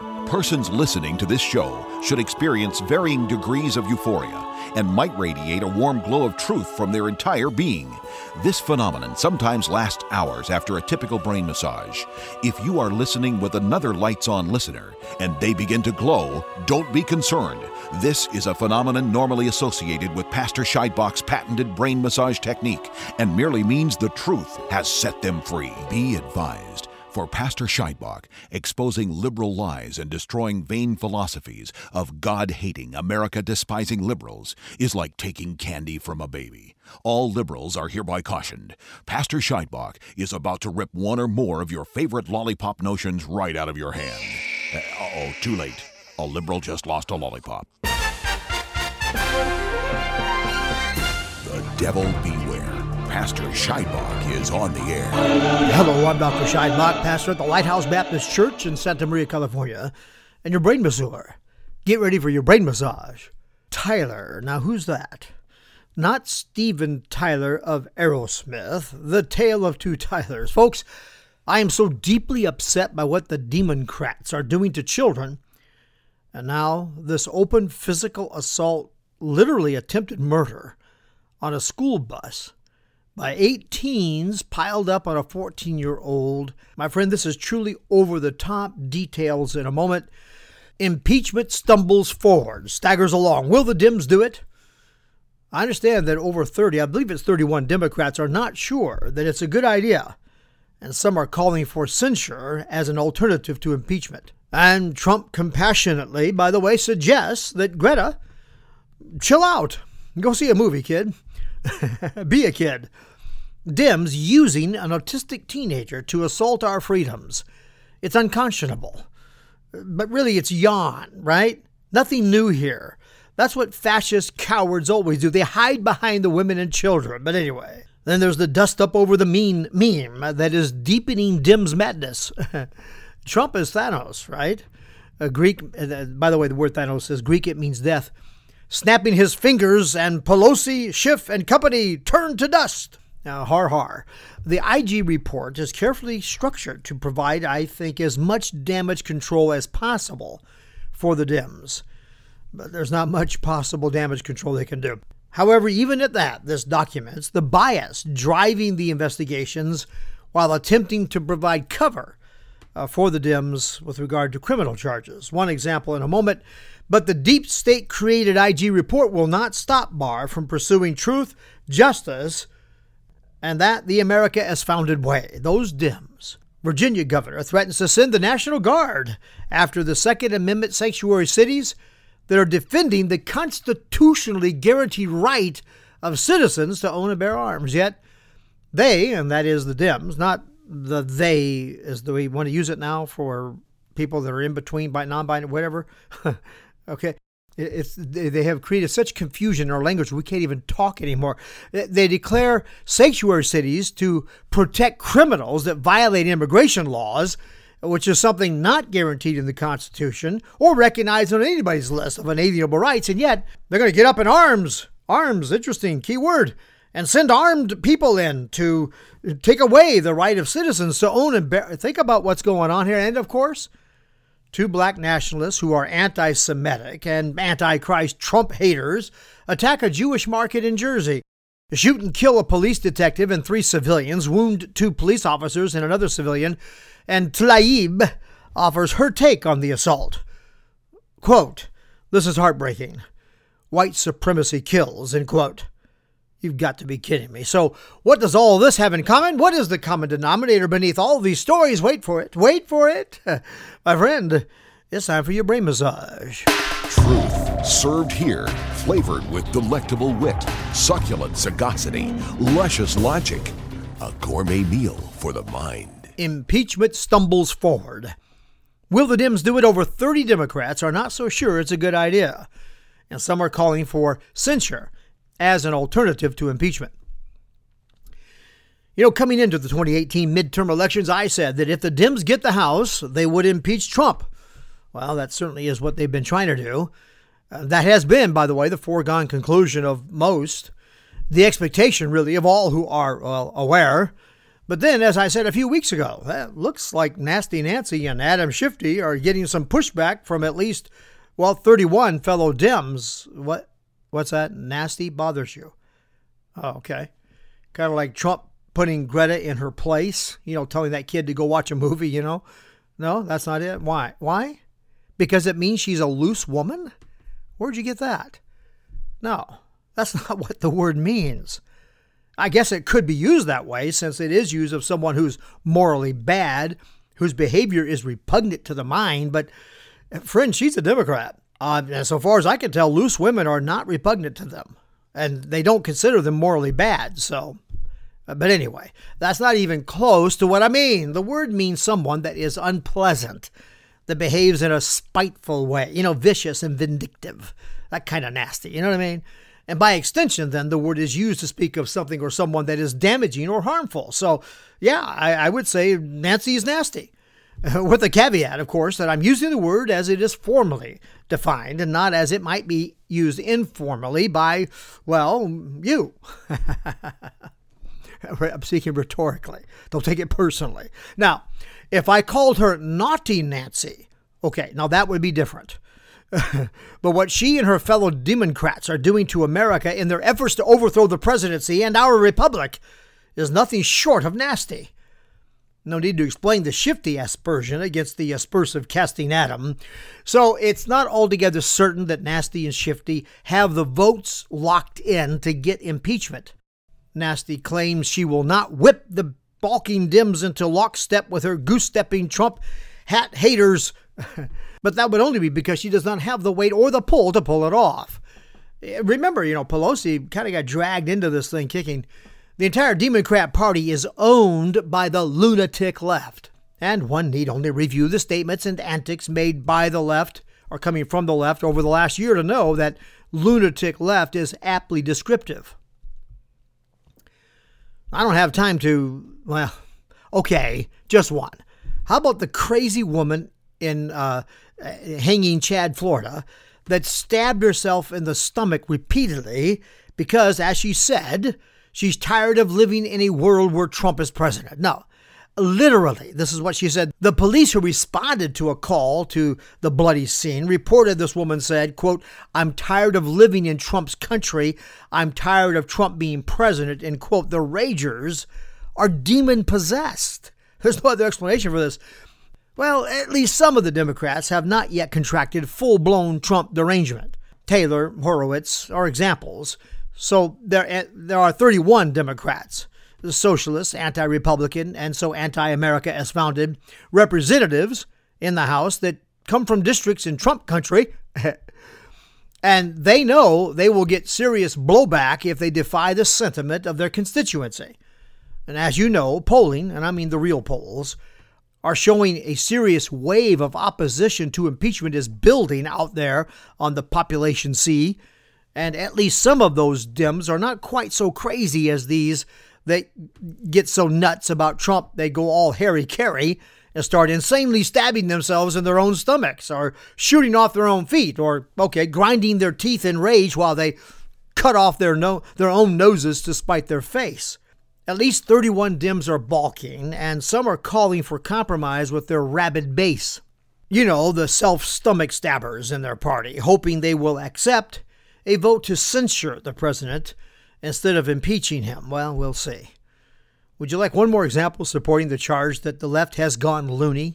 Persons listening to this show should experience varying degrees of euphoria and might radiate a warm glow of truth from their entire being. This phenomenon sometimes lasts hours after a typical brain massage. If you are listening with another lights-on listener and they begin to glow, don't be concerned. This is a phenomenon normally associated with Pastor Scheidbach's patented brain massage technique and merely means the truth has set them free. Be advised. For Pastor Scheidbach, exposing liberal lies and destroying vain philosophies of God-hating, America-despising liberals is like taking candy from a baby. All liberals are hereby cautioned. Pastor Scheidbach is about to rip one or more of your favorite lollipop notions right out of your hand. Too late. A liberal just lost a lollipop. The devil beware. Pastor Scheidbach is on the air. Hello, I'm Dr. Scheidbach, pastor at the Lighthouse Baptist Church in Santa Maria, California, and your brain masseur. Get ready for your brain massage. Tyler. Now, who's that? Not Steven Tyler of Aerosmith, the tale of two Tylers. Folks, I am so deeply upset by what the Democrats are doing to children. And now, this open physical assault, literally attempted murder, on a school bus by 8 teens piled up on a 14-year-old. My friend, this is truly over-the-top. Details in a moment. Impeachment stumbles forward, staggers along. Will the Dems do it? I understand that over 30, I believe it's 31 Democrats, are not sure that it's a good idea. And some are calling for censure as an alternative to impeachment. And Trump compassionately, by the way, suggests that Greta, chill out. Go see a movie, kid. Be a kid. Dems using an autistic teenager to assault our freedoms. It's unconscionable. But really, it's yawn, right? Nothing new here. That's what fascist cowards always do. They hide behind the women and children. But anyway, then there's the dust up over the mean meme that is deepening Dems madness. Trump is Thanos, right? Greek, by the way, the word Thanos is Greek. It means death. Snapping his fingers, and Pelosi, Schiff, and company turn to dust. Now, har har. The IG report is carefully structured to provide, I think, as much damage control as possible for the Dems. But there's not much possible damage control they can do. However, even at that, this documents the bias driving the investigations while attempting to provide cover for the Dems with regard to criminal charges. One example in a moment. But the deep state-created IG report will not stop Barr from pursuing truth, justice, and that the America as founded way. Those Dems. Virginia governor threatens to send the National Guard after the Second Amendment sanctuary cities that are defending the constitutionally guaranteed right of citizens to own and bear arms. Yet they, and that is the Dems, not the they as we want to use it now for people that are in between, non-binary, whatever. Okay, they have created such confusion in our language we can't even talk anymore. They declare sanctuary cities to protect criminals that violate immigration laws, which is something not guaranteed in the Constitution or recognized on anybody's list of unalienable rights. And yet they're going to get up in arms. Arms, interesting key word. And send armed people in to take away the right of citizens to own and bear. Think about what's going on here. And of course, two black nationalists who are anti-Semitic and anti-Christ Trump haters attack a Jewish market in Jersey. Shoot and kill a police detective and 3 civilians, wound 2 police officers and another civilian, and Tlaib offers her take on the assault. Quote, "This is heartbreaking. White supremacy kills," end quote. You've got to be kidding me. So what does all this have in common? What is the common denominator beneath all these stories? Wait for it. Wait for it. My friend, it's time for your brain massage. Truth served here, flavored with delectable wit, succulent sagacity, luscious logic. A gourmet meal for the mind. Impeachment stumbles forward. Will the Dems do it? Over 30 Democrats are not so sure it's a good idea. And some are calling for censure as an alternative to impeachment. You know, coming into the 2018 midterm elections, I said that if the Dems get the House, they would impeach Trump. Well, that certainly is what they've been trying to do. That has been, by the way, the foregone conclusion of most. The expectation, really, of all who are aware. But then, as I said a few weeks ago, that looks like Nasty Nancy and Adam Shifty are getting some pushback from at least, 31 fellow Dems. What's that? Nasty bothers you? Oh, okay. Kind of like Trump putting Greta in her place, telling that kid to go watch a movie, No, that's not it. Why? Why? Because it means she's a loose woman? Where'd you get that? No, that's not what the word means. I guess it could be used that way since it is used of someone who's morally bad, whose behavior is repugnant to the mind. But, friend, she's a Democrat. And so far as I can tell, loose women are not repugnant to them. And they don't consider them morally bad. But anyway, that's not even close to what I mean. The word means someone that is unpleasant, that behaves in a spiteful way, vicious and vindictive, that kind of nasty, you know what I mean? And by extension, then, the word is used to speak of something or someone that is damaging or harmful. So, yeah, I would say Nancy is nasty. With the caveat, of course, that I'm using the word as it is formally defined and not as it might be used informally by, you. I'm speaking rhetorically. Don't take it personally. Now, if I called her Naughty Nancy, okay, now that would be different. But what she and her fellow Democrats are doing to America in their efforts to overthrow the presidency and our republic is nothing short of nasty. No need to explain the Shifty aspersion against the aspersive casting Adam. So it's not altogether certain that Nasty and Shifty have the votes locked in to get impeachment. Nasty claims she will not whip the balking Dems into lockstep with her goose-stepping Trump hat haters. But that would only be because she does not have the weight or the pull to pull it off. Remember, Pelosi kind of got dragged into this thing kicking. The entire Democrat Party is owned by the lunatic left. And one need only review the statements and antics made by the left or coming from the left over the last year to know that lunatic left is aptly descriptive. I don't have time to, okay, just one. How about the crazy woman in Hanging Chad, Florida, that stabbed herself in the stomach repeatedly because, as she said, she's tired of living in a world where Trump is president. No, literally, this is what she said. The police who responded to a call to the bloody scene reported this woman said, quote, "I'm tired of living in Trump's country. I'm tired of Trump being president," and quote, the ragers are demon possessed. There's no other explanation for this. Well, at least some of the Democrats have not yet contracted full-blown Trump derangement. Taylor, Horowitz are examples. So there are 31 Democrats, the socialists, anti-Republican, and so anti-America as founded representatives in the House that come from districts in Trump country. And they know they will get serious blowback if they defy the sentiment of their constituency. And as you know, polling, and I mean the real polls, are showing a serious wave of opposition to impeachment is building out there on the population sea. And at least some of those Dems are not quite so crazy as these that get so nuts about Trump they go all hairy-carry and start insanely stabbing themselves in their own stomachs or shooting off their own feet or, grinding their teeth in rage while they cut off their own noses to spite their face. At least 31 Dems are balking, and some are calling for compromise with their rabid base. The self-stomach stabbers in their party, hoping they will accept a vote to censure the president instead of impeaching him. Well, we'll see. Would you like one more example supporting the charge that the left has gone loony?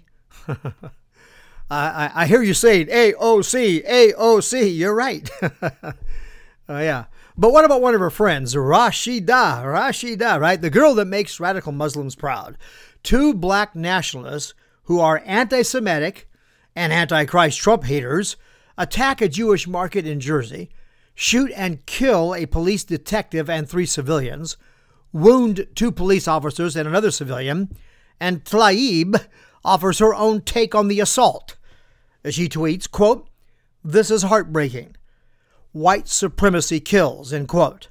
I hear you saying, AOC, AOC. You're right. Yeah. But what about one of her friends, Rashida, right? The girl that makes radical Muslims proud. 2 black nationalists who are anti-Semitic and anti-Christ Trump haters attack a Jewish market in Jersey, shoot and kill a police detective and 3 civilians, wound 2 police officers and another civilian, and Tlaib offers her own take on the assault. She tweets, quote, "This is heartbreaking. White supremacy kills," end quote.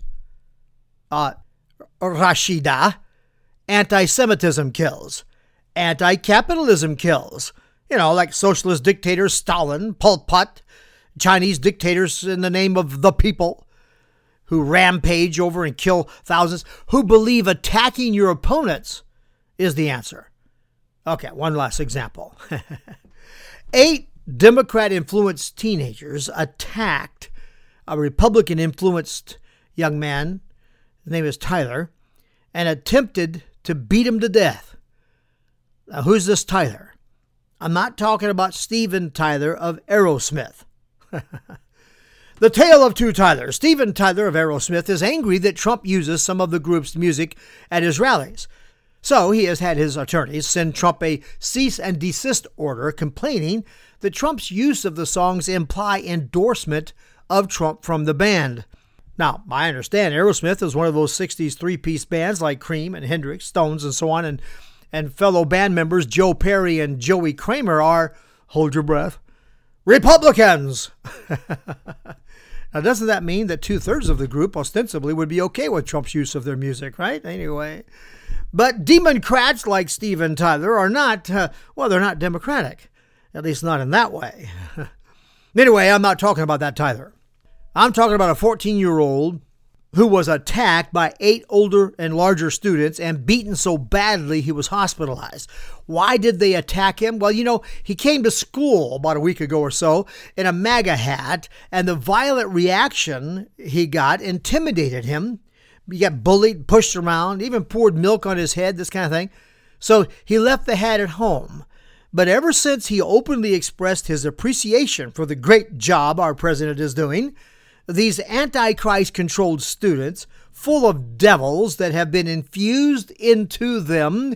Rashida, anti-Semitism kills. Anti-capitalism kills. Like socialist dictators Stalin, Pol Pot, Chinese dictators in the name of the people who rampage over and kill thousands, who believe attacking your opponents is the answer. Okay, one last example. 8 Democrat-influenced teenagers attacked a Republican-influenced young man, his name is Tyler, and attempted to beat him to death. Now, who's this Tyler? I'm not talking about Steven Tyler of Aerosmith. The tale of two Tylers. Steven Tyler of Aerosmith is angry that Trump uses some of the group's music at his rallies. So he has had his attorneys send Trump a cease and desist order complaining that Trump's use of the songs imply endorsement of Trump from the band. Now, I understand Aerosmith is one of those 60s three-piece bands like Cream and Hendrix, Stones, and so on, and fellow band members Joe Perry and Joey Kramer are, hold your breath, Republicans. Now, doesn't that mean that 2/3 of the group ostensibly would be okay with Trump's use of their music, right? Anyway, but Democrats like Steven Tyler are not, they're not Democratic, at least not in that way. Anyway, I'm not talking about that Tyler. I'm talking about a 14-year-old who was attacked by 8 older and larger students and beaten so badly he was hospitalized. Why did they attack him? Well, he came to school about a week ago or so in a MAGA hat, and the violent reaction he got intimidated him. He got bullied, pushed around, even poured milk on his head, this kind of thing. So he left the hat at home. But ever since he openly expressed his appreciation for the great job our president is doing, these Antichrist-controlled students, full of devils that have been infused into them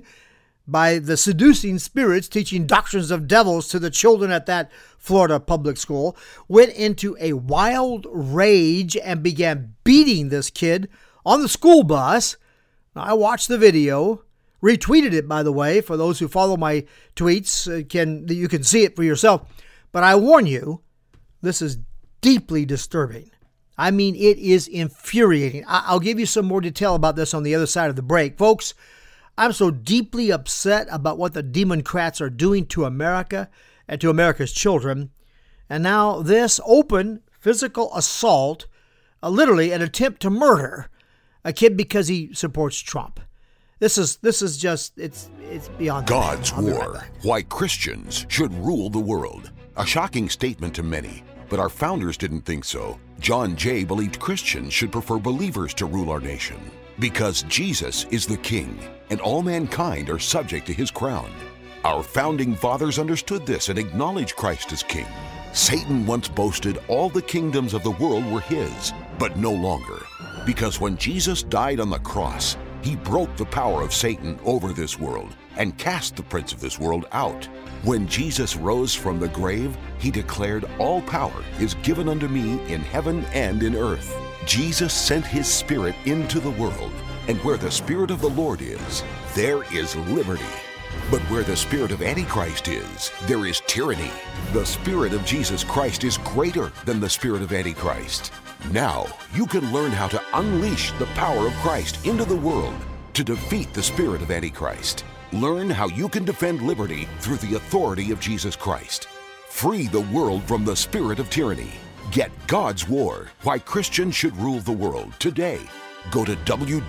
by the seducing spirits teaching doctrines of devils to the children at that Florida public school, went into a wild rage and began beating this kid on the school bus. Now, I watched the video, retweeted it, by the way, for those who follow my tweets. You can see it for yourself. But I warn you, this is deeply disturbing. I mean, it is infuriating. I'll give you some more detail about this on the other side of the break. Folks, I'm so deeply upset about what the Democrats are doing to America and to America's children. And now this open physical assault, literally an attempt to murder a kid because he supports Trump. This is just, it's beyond God's war. Why Christians should rule the world. A shocking statement to many, but our founders didn't think so. John Jay believed Christians should prefer believers to rule our nation because Jesus is the King and all mankind are subject to his crown. Our founding fathers understood this and acknowledged Christ as King. Satan once boasted all the kingdoms of the world were his, but no longer, because when Jesus died on the cross, he broke the power of Satan over this world and cast the prince of this world out. When Jesus rose from the grave, he declared, "All power is given unto me in heaven and in earth." Jesus sent his Spirit into the world, and where the Spirit of the Lord is, there is liberty. But where the spirit of Antichrist is, there is tyranny. The Spirit of Jesus Christ is greater than the spirit of Antichrist. Now, you can learn how to unleash the power of Christ into the world to defeat the spirit of Antichrist. Learn how you can defend liberty through the authority of Jesus Christ. Free the world from the spirit of tyranny. Get God's War, Why Christians Should Rule the World today. Go to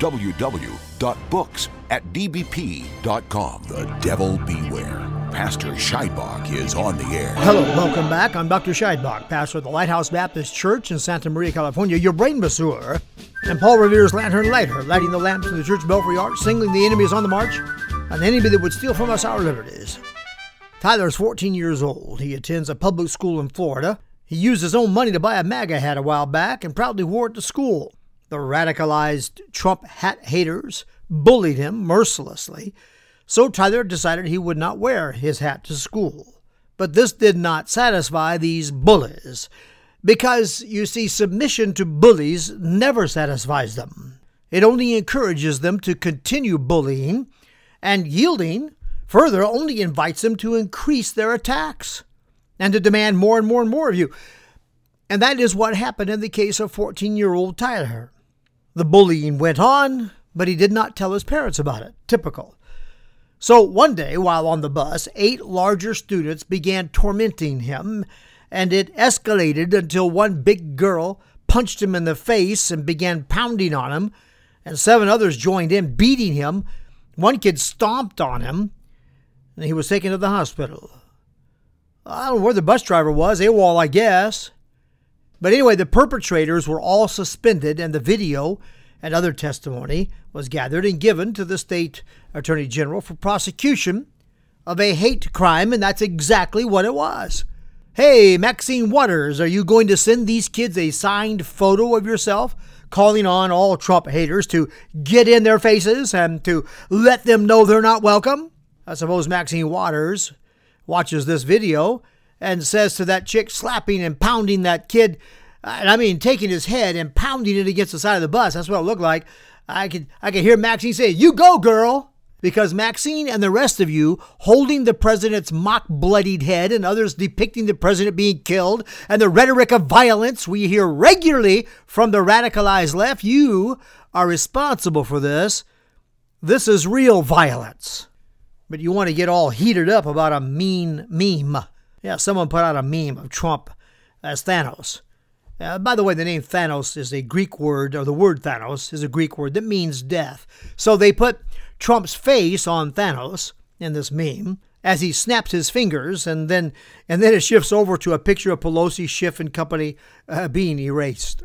www.books@dbp.com. The devil beware. Pastor Scheidbach is on the air. Hello, welcome back. I'm Dr. Scheidbach, pastor of the Lighthouse Baptist Church in Santa Maria, California, your brain masseur, and Paul Revere's lantern lighter, lighting the lamps in the church belfry arch, signaling the enemy is on the march, an enemy that would steal from us our liberties. Tyler's 14 years old. He attends a public school in Florida. He used his own money to buy a MAGA hat a while back and proudly wore it to school. The radicalized Trump hat haters bullied him mercilessly, so Tyler decided he would not wear his hat to school. But this did not satisfy these bullies, because, you see, submission to bullies never satisfies them. It only encourages them to continue bullying, and yielding, further, only invites them to increase their attacks and to demand more and more and more of you. And that is what happened in the case of 14-year-old Tyler. The bullying went on, but he did not tell his parents about it. Typical. So one day, while on the bus, 8 larger students began tormenting him, and it escalated until one big girl punched him in the face and began pounding on him, and 7 others joined in, beating him, One kid stomped on him, and he was taken to the hospital. I don't know where the bus driver was, AWOL, I guess. But anyway, the perpetrators were all suspended, and the video and other testimony was gathered and given to the state attorney general for prosecution of a hate crime, and that's exactly what it was. Hey, Maxine Waters, are you going to send these kids a signed photo of yourself, calling on all Trump haters to get in their faces and to let them know they're not welcome? I suppose Maxine Waters watches this video and says to that chick slapping and pounding that kid, and I mean taking his head and pounding it against the side of the bus. That's what it looked like. I could hear Maxine say, "You go, girl." Because Maxine and the rest of you holding the president's mock-bloodied head and others depicting the president being killed and the rhetoric of violence we hear regularly from the radicalized left, you are responsible for this. This is real violence. But you want to get all heated up about a mean meme. Yeah, someone put out a meme of Trump as Thanos. By the way, the name Thanos is a Greek word, or the word Thanos is a Greek word that means death. So they put Trump's face on Thanos in this meme as he snaps his fingers, and then it shifts over to a picture of Pelosi, Schiff, and company being erased.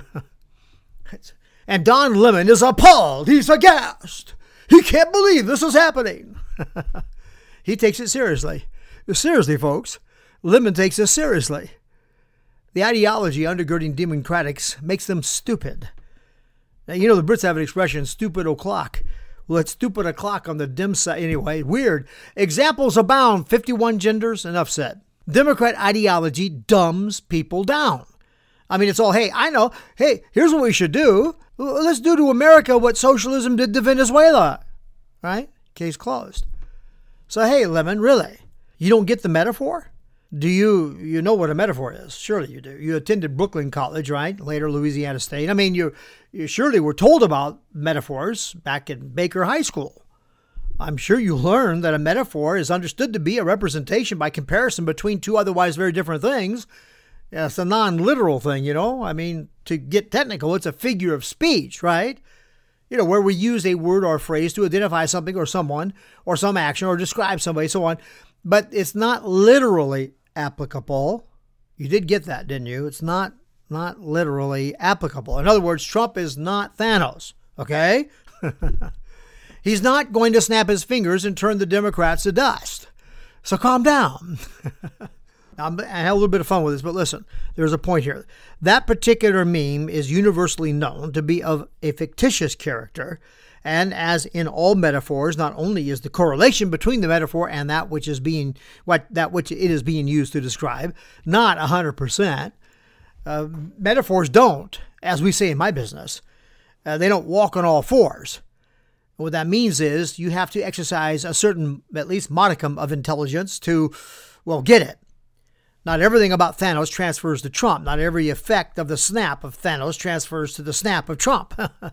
And Don Lemon is appalled. He's aghast. He can't believe this is happening. He takes it seriously. Seriously, folks. Lemon takes this seriously. The ideology undergirding Democrats makes them stupid. Now, you know, the Brits have an expression, stupid o'clock. Well, it's stupid o'clock on the dim side. Anyway, weird. Examples abound. 51 genders, enough said. Democrat ideology dumbs people down. I mean, it's all, hey, I know. Hey, here's what we should do. Let's do to America what socialism did to Venezuela. Right? Case closed. So, hey, Lemon, really? You don't get the metaphor? Do you know what a metaphor is? Surely you do. You attended Brooklyn College, right? Later Louisiana State. I mean, you surely were told about metaphors back in Baker High School. I'm sure you learned that a metaphor is understood to be a representation by comparison between two otherwise very different things. Yeah, it's a non-literal thing, you know. I mean, to get technical, it's a figure of speech, right? You know, where we use a word or a phrase to identify something or someone or some action or describe somebody, so on. But it's not literally applicable. You did get that, didn't you? It's not literally applicable. In other words, Trump is not Thanos, okay? He's not going to snap his fingers and turn the Democrats to dust. So calm down. I had a little bit of fun with this, but listen, there's a point here. That particular meme is universally known to be of a fictitious character, and as in all metaphors, not only is the correlation between the metaphor and that which it is being used to describe not 100%. Metaphors don't, as we say in my business, they don't walk on all fours. What that means is you have to exercise a certain, at least modicum of intelligence to, well, get it. Not everything about Thanos transfers to Trump. Not every effect of the snap of Thanos transfers to the snap of Trump.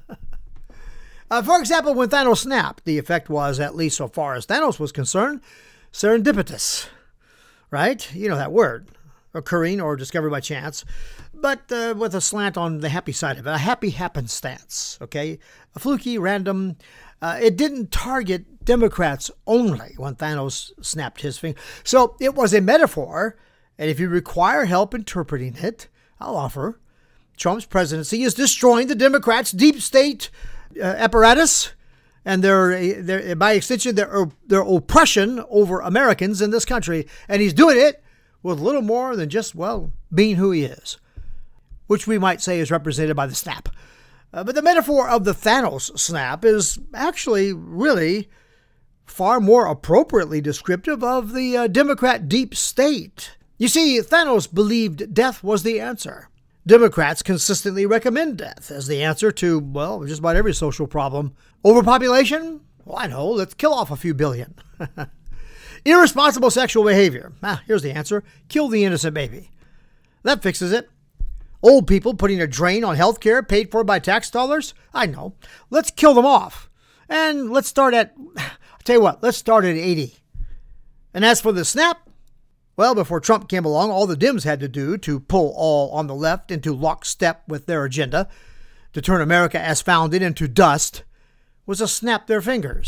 For example, when Thanos snapped, the effect was, at least so far as Thanos was concerned, serendipitous. Right? You know that word. Occurring or discovered by chance, but with a slant on the happy side of it. A happy happenstance. Okay? A fluky, random. It didn't target Democrats only when Thanos snapped his finger. So it was a metaphor. And if you require help interpreting it, I'll offer. Trump's presidency is destroying the Democrats' deep state apparatus and their by extension, their oppression over Americans in this country. And he's doing it with little more than just, well, being who he is, which we might say is represented by the snap. But the metaphor of the Thanos snap is actually really far more appropriately descriptive of the Democrat deep state. You see, Thanos believed death was the answer. Democrats consistently recommend death as the answer to, well, just about every social problem. Overpopulation? Well, I know. Let's kill off a few billion. Irresponsible sexual behavior. Here's the answer. Kill the innocent baby. That fixes it. Old people putting a drain on health care paid for by tax dollars? I know. Let's kill them off. And let's start at, I'll tell you what, let's start at 80. And as for the snap, well, before Trump came along, all the Dems had to do to pull all on the left into lockstep with their agenda to turn America as founded into dust was to snap their fingers.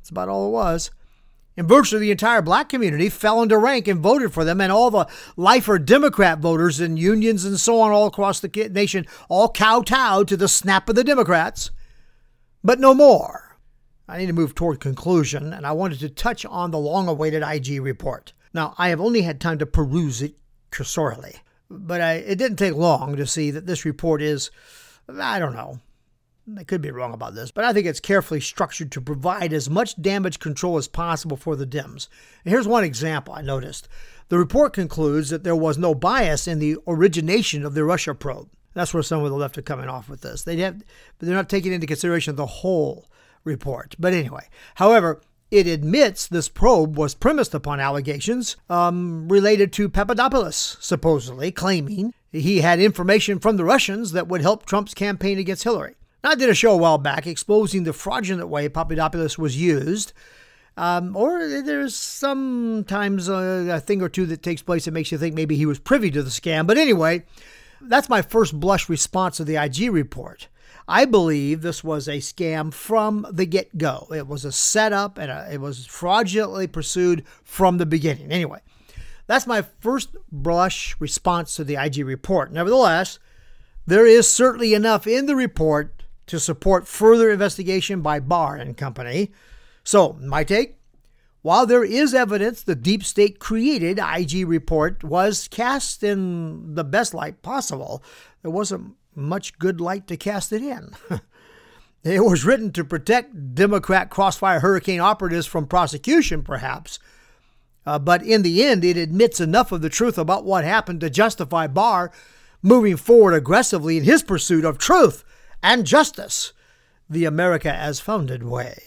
That's about all it was. And virtually the entire black community fell into rank and voted for them, and all the lifer Democrat voters in unions and so on all across the nation all kowtowed to the snap of the Democrats. But no more. I need to move toward conclusion, and I wanted to touch on the long-awaited IG report. Now, I have only had time to peruse it cursorily, but it didn't take long to see that this report is, I don't know, I could be wrong about this, but I think it's carefully structured to provide as much damage control as possible for the Dems. And here's one example I noticed. The report concludes that there was no bias in the origination of the Russia probe. That's where some of the left are coming off with this. But they're not taking into consideration the whole report. But anyway, however, it admits this probe was premised upon allegations related to Papadopoulos, supposedly claiming he had information from the Russians that would help Trump's campaign against Hillary. Now, I did a show a while back exposing the fraudulent way Papadopoulos was used, or there's sometimes a thing or two that takes place that makes you think maybe he was privy to the scam. But anyway, that's my first blush response to the IG report. I believe this was a scam from the get-go. It was a setup, and it was fraudulently pursued from the beginning. Anyway, that's my first blush response to the IG report. Nevertheless, there is certainly enough in the report to support further investigation by Barr and company. So, my take? While there is evidence the deep state created IG report was cast in the best light possible, there wasn't much good light to cast it in. It was written to protect Democrat crossfire hurricane operatives from prosecution, perhaps. But in the end, it admits enough of the truth about what happened to justify Barr moving forward aggressively in his pursuit of truth and justice, the America as founded way.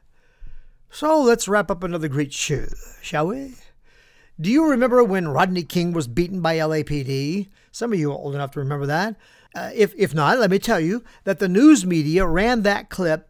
So let's wrap up another great show, shall we? Do you remember when Rodney King was beaten by LAPD? Some of you are old enough to remember that. If not, let me tell you that the news media ran that clip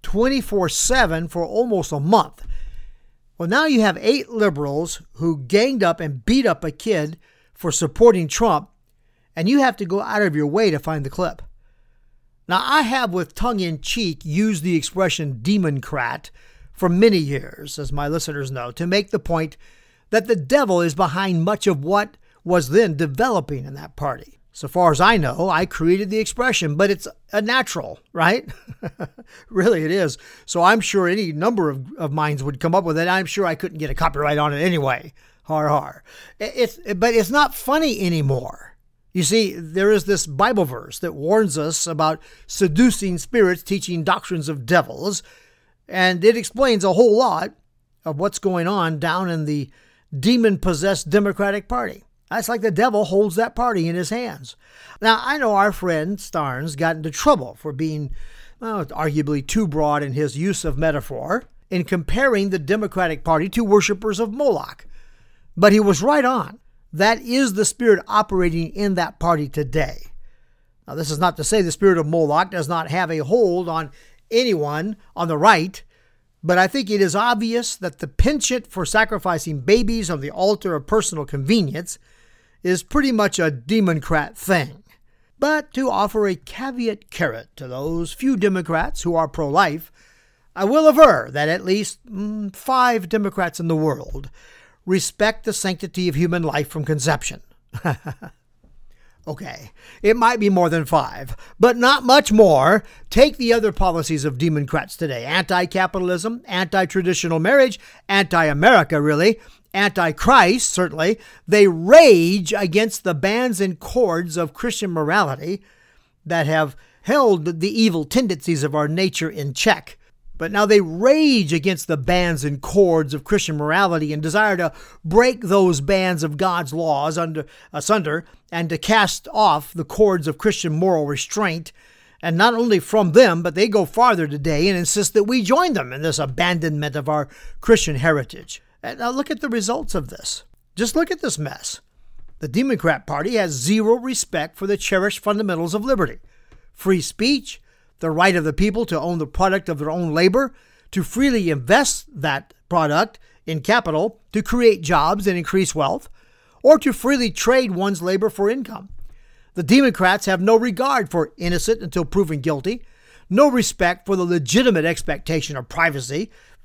24/7 for almost a month. Well, now you have 8 liberals who ganged up and beat up a kid for supporting Trump, and you have to go out of your way to find the clip. Now, I have, with tongue-in-cheek, used the expression Democrat for many years, as my listeners know, to make the point that the devil is behind much of what was then developing in that party. So far as I know, I created the expression, but it's a natural, right? Really, it is. So I'm sure any number of minds would come up with it. I'm sure I couldn't get a copyright on it anyway. Har har. But it's not funny anymore. You see, there is this Bible verse that warns us about seducing spirits teaching doctrines of devils, and it explains a whole lot of what's going on down in the demon-possessed Democratic Party. That's like the devil holds that party in his hands. Now, I know our friend Starnes got into trouble for being, arguably too broad in his use of metaphor in comparing the Democratic Party to worshipers of Moloch. But he was right on. That is the spirit operating in that party today. Now, this is not to say the spirit of Moloch does not have a hold on anyone on the right, but I think it is obvious that the penchant for sacrificing babies on the altar of personal convenience is pretty much a Democrat thing. But to offer a caveat carrot to those few Democrats who are pro-life, I will aver that at least 5 Democrats in the world respect the sanctity of human life from conception. Okay, it might be more than 5, but not much more. Take the other policies of Democrats today. Anti-capitalism, anti-traditional marriage, anti-America, really, anti-Christ, certainly. They rage against the bands and cords of Christian morality that have held the evil tendencies of our nature in check. But now they rage against the bands and cords of Christian morality and desire to break those bands of God's laws asunder and to cast off the cords of Christian moral restraint. And not only from them, but they go farther today and insist that we join them in this abandonment of our Christian heritage. And now look at the results of this. Just look at this mess. The Democrat Party has zero respect for the cherished fundamentals of liberty. Free speech, the right of the people to own the product of their own labor, to freely invest that product in capital to create jobs and increase wealth, or to freely trade one's labor for income. The Democrats have no regard for innocent until proven guilty, no respect for the legitimate expectation of privacy,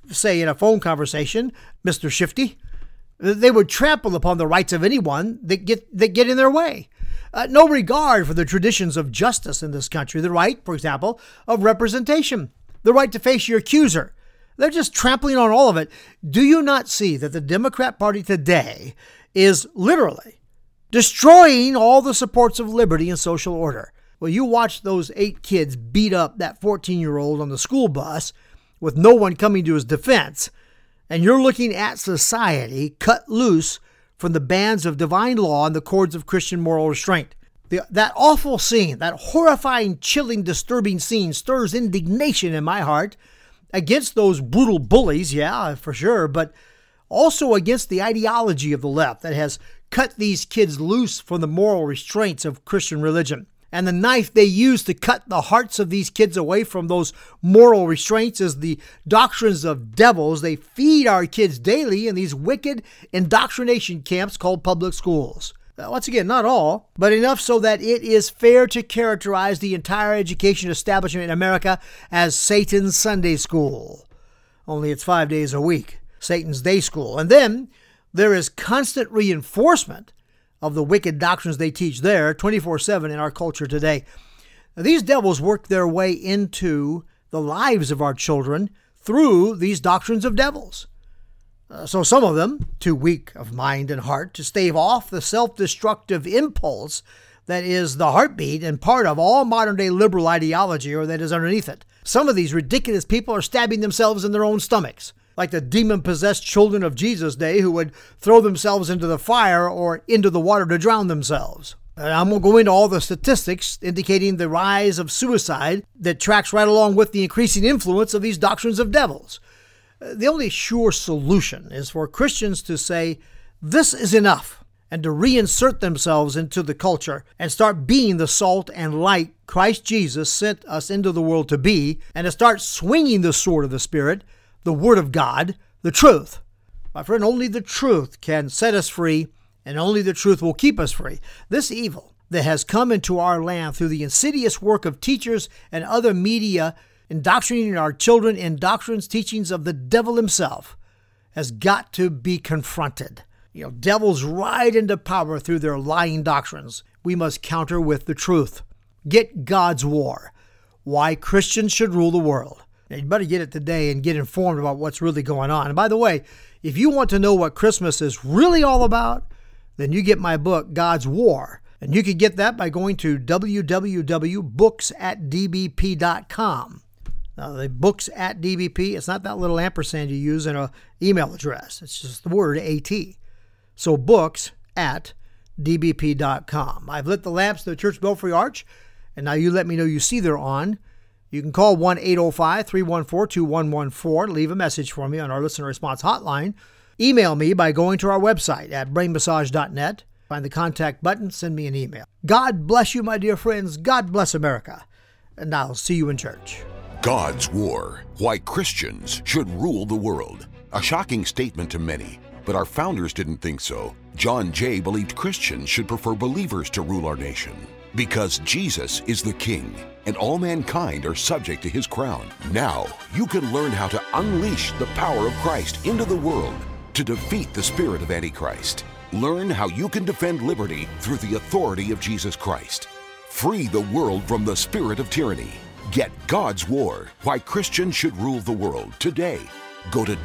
say in a phone conversation, Mr. Shifty. They would trample upon the rights of anyone that get in their way. No regard for the traditions of justice in this country, the right, for example, of representation, the right to face your accuser. They're just trampling on all of it. Do you not see that the Democrat Party today is literally destroying all the supports of liberty and social order? Well, you watch those 8 kids beat up that 14-year-old on the school bus with no one coming to his defense, and you're looking at society cut loose from the bands of divine law and the cords of Christian moral restraint. That awful scene, that horrifying, chilling, disturbing scene stirs indignation in my heart against those brutal bullies, yeah, for sure, but also against the ideology of the left that has cut these kids loose from the moral restraints of Christian religion. And the knife they use to cut the hearts of these kids away from those moral restraints is the doctrines of devils they feed our kids daily in these wicked indoctrination camps called public schools. Once again, not all, but enough so that it is fair to characterize the entire education establishment in America as Satan's Sunday school. Only it's 5 days a week, Satan's day school. And then there is constant reinforcement of the wicked doctrines they teach there 24/7 in our culture today. Now, these devils work their way into the lives of our children through these doctrines of devils. So some of them, too weak of mind and heart to stave off the self-destructive impulse that is the heartbeat and part of all modern-day liberal ideology, or that is underneath it. Some of these ridiculous people are stabbing themselves in their own stomachs, like the demon-possessed children of Jesus' day who would throw themselves into the fire or into the water to drown themselves. And I'm going to go into all the statistics indicating the rise of suicide that tracks right along with the increasing influence of these doctrines of devils. The only sure solution is for Christians to say, this is enough, and to reinsert themselves into the culture and start being the salt and light Christ Jesus sent us into the world to be, and to start swinging the sword of the Spirit, the Word of God, the truth. My friend, only the truth can set us free, and only the truth will keep us free. This evil that has come into our land through the insidious work of teachers and other media indoctrinating our children in doctrines, teachings of the devil himself, has got to be confronted. Devils ride into power through their lying doctrines. We must counter with the truth. Get God's War. Why Christians should rule the world. Now, you better get it today and get informed about what's really going on. And by the way, if you want to know what Christmas is really all about, then you get my book, God's War. And you can get that by going to www.books@dbp.com. Now, the books at DBP, it's not that little ampersand you use in an email address. It's just the word AT. So books at dbp.com. I've lit the lamps to the Church Belfry Arch, and now you let me know you see they're on. You can call 1-805-314-2114 to leave a message for me on our listener response hotline. Email me by going to our website at brainmassage.net. Find the contact button, send me an email. God bless you, my dear friends. God bless America. And I'll see you in church. God's War. Why Christians should rule the world. A shocking statement to many, but our founders didn't think so. John Jay believed Christians should prefer believers to rule our nation. Because Jesus is the King, and all mankind are subject to his crown. Now, you can learn how to unleash the power of Christ into the world to defeat the spirit of Antichrist. Learn how you can defend liberty through the authority of Jesus Christ. Free the world from the spirit of tyranny. Get God's War, Why Christians Should Rule the World today. Go to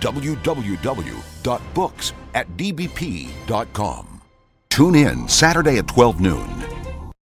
www.books@dbp.com. Tune in Saturday at 12 noon